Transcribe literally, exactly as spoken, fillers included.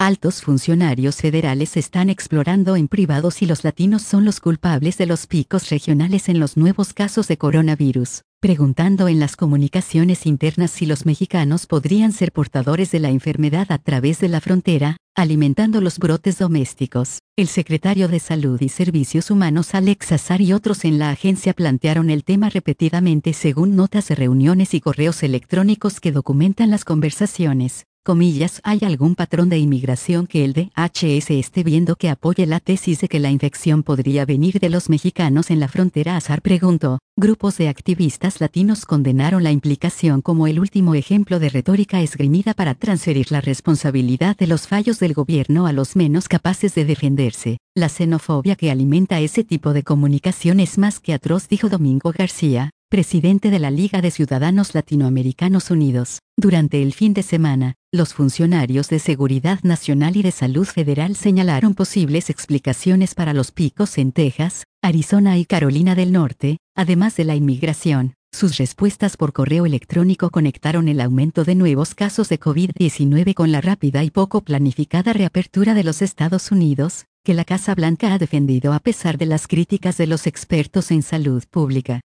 Altos funcionarios federales están explorando en privado si los latinos son los culpables de los picos regionales en los nuevos casos de coronavirus, preguntando en las comunicaciones internas si los mexicanos podrían ser portadores de la enfermedad a través de la frontera, alimentando los brotes domésticos. El secretario de Salud y Servicios Humanos Alex Azar y otros en la agencia plantearon el tema repetidamente según notas de reuniones y correos electrónicos que documentan las conversaciones. Comillas, ¿hay algún patrón de inmigración que el D H S esté viendo que apoye la tesis de que la infección podría venir de los mexicanos en la frontera? Azar preguntó. Grupos de activistas latinos condenaron la implicación como el último ejemplo de retórica esgrimida para transferir la responsabilidad de los fallos del gobierno a los menos capaces de defenderse. La xenofobia que alimenta ese tipo de comunicación es más que atroz, dijo Domingo García, presidente de la Liga de Ciudadanos Latinoamericanos Unidos. Durante el fin de semana, los funcionarios de Seguridad Nacional y de Salud Federal señalaron posibles explicaciones para los picos en Texas, Arizona y Carolina del Norte, además de la inmigración. Sus respuestas por correo electrónico conectaron el aumento de nuevos casos de COVID diecinueve con la rápida y poco planificada reapertura de los Estados Unidos, que la Casa Blanca ha defendido a pesar de las críticas de los expertos en salud pública.